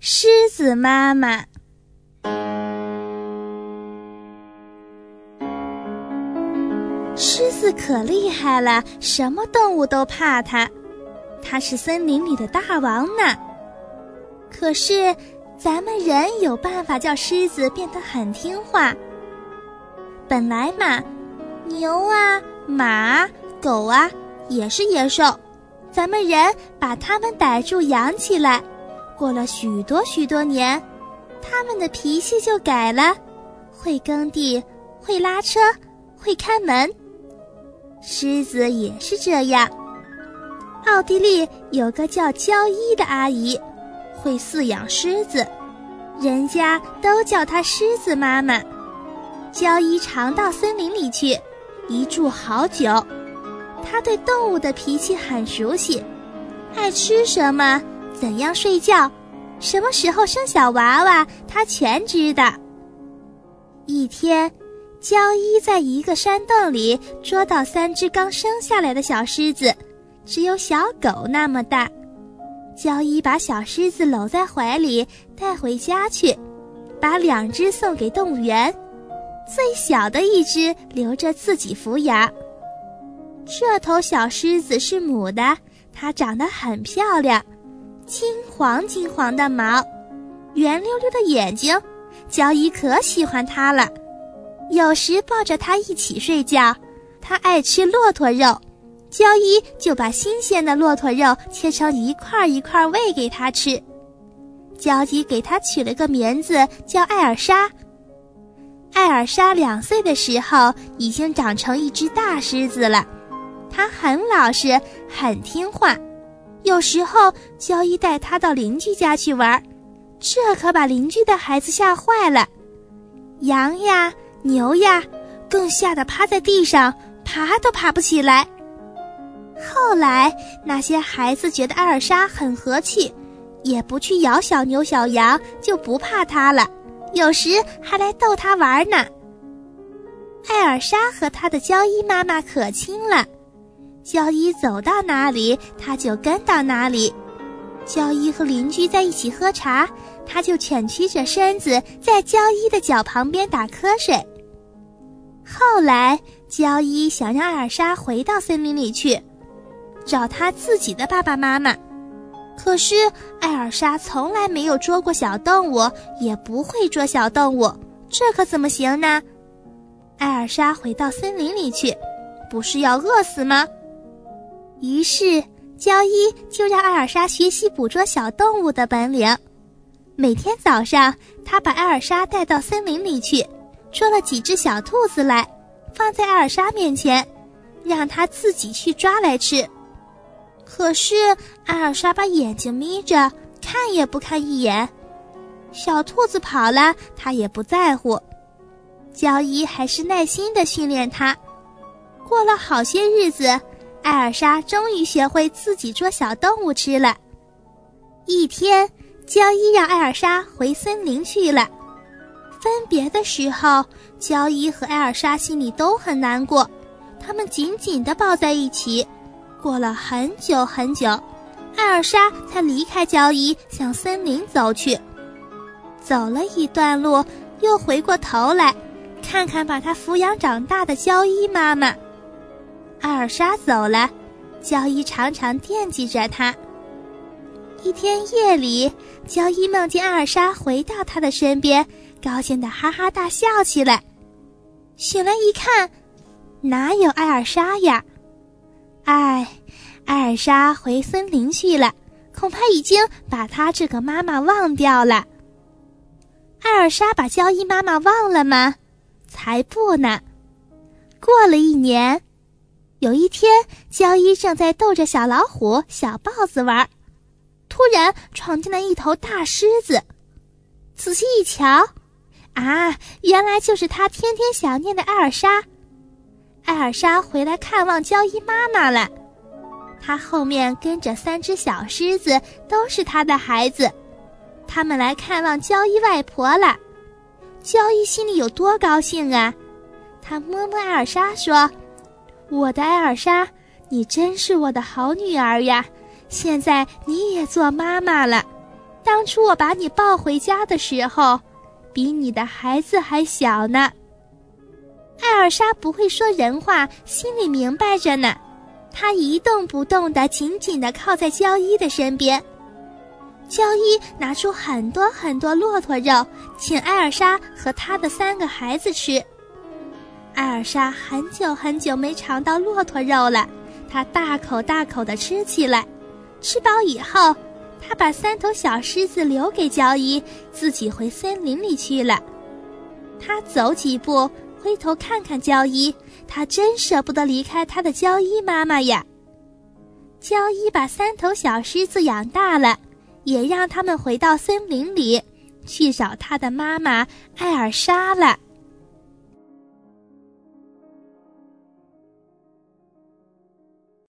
狮子妈妈。狮子可厉害了，什么动物都怕它，它是森林里的大王呢。可是咱们人有办法叫狮子变得很听话。本来嘛，牛啊、马、狗啊也是野兽，咱们人把它们逮住养起来，过了许多年，它们的脾气就改了，会耕地，会拉车，会看门。狮子也是这样。奥地利有个叫焦伊的阿姨，会饲养狮子，人家都叫她狮子妈妈。焦伊常到森林里去，一住好久。她对动物的脾气很熟悉，爱吃什么，怎样睡觉，什么时候生小娃娃，她全知道。一天，焦伊在一个山洞里捉到3只刚生下来的小狮子，只有小狗那么大。焦伊把小狮子搂在怀里带回家去，把2只送给动物园，最小的一只留着自己抚养。这头小狮子是母的，它长得很漂亮，金黄的毛，圆溜溜的眼睛，焦伊可喜欢它了。有时抱着它一起睡觉，它爱吃骆驼肉，焦伊就把新鲜的骆驼肉切成一块一块喂给它吃。焦伊给它取了个名字叫艾尔莎。艾尔莎2岁的时候已经长成一只大狮子了，它很老实，很听话。有时候焦伊带它到邻居家去玩，这可把邻居的孩子吓坏了。羊呀牛呀更吓得趴在地上，爬都爬不起来。后来那些孩子觉得艾尔莎很和气，也不去咬小牛小羊，就不怕她了，有时还来逗她玩呢。艾尔莎和她的焦伊妈妈可亲了，焦伊走到哪里她就跟到哪里。焦伊和邻居在一起喝茶，她就蜷曲着身子在焦伊的脚旁边打瞌睡。后来焦伊想让艾尔莎回到森林里去，找她自己的爸爸妈妈。可是艾尔莎从来没有捉过小动物，也不会捉小动物，这可怎么行呢？艾尔莎回到森林里去，不是要饿死吗？于是焦伊就让艾尔莎学习捕捉小动物的本领。每天早上，他把艾尔莎带到森林里去，捉了几只小兔子来，放在艾尔莎面前，让她自己去抓来吃。可是艾尔莎把眼睛眯着，看也不看一眼。小兔子跑了，她也不在乎。焦伊还是耐心地训练她。过了好些日子，艾尔莎终于学会自己捉小动物吃了。一天，焦伊让艾尔莎回森林去了。分别的时候，焦伊和艾尔莎心里都很难过，他们紧紧地抱在一起。过了很久，艾尔莎才离开焦伊，向森林走去。走了一段路，又回过头来，看看把她抚养长大的焦伊妈妈。艾尔莎走了，焦伊常常惦记着她。一天夜里，焦伊梦见艾尔莎回到他的身边，高兴地哈哈大笑起来。醒来一看，哪有艾尔莎呀？艾尔莎回森林去了，恐怕已经把她这个妈妈忘掉了。艾尔莎把焦伊妈妈忘了吗？才不呢。过了1年，有一天，焦伊正在逗着小老虎、小豹子玩，突然闯进来一头大狮子。仔细一瞧，原来就是他天天想念的艾尔莎。艾尔莎回来看望焦伊妈妈了，她后面跟着3只小狮子，都是她的孩子。他们来看望焦伊外婆了。焦伊心里有多高兴啊！他摸摸艾尔莎说：“我的艾尔莎，你真是我的好女儿呀！现在你也做妈妈了， 当初我把你抱回家的时候，比你的孩子还小呢。艾尔莎不会说人话，心里明白着呢。她一动不动地紧紧地靠在焦伊的身边。焦伊拿出很多很多骆驼肉，请艾尔莎和她的3个孩子吃。艾尔莎很久很久没尝到骆驼肉了，她大口大口地吃起来。吃饱以后，她把3头小狮子留给焦伊，自己回森林里去了。她走几步，回头看看焦伊，她真舍不得离开她的焦伊妈妈呀。焦伊把3头小狮子养大了，也让他们回到森林里去找他的妈妈艾尔莎了。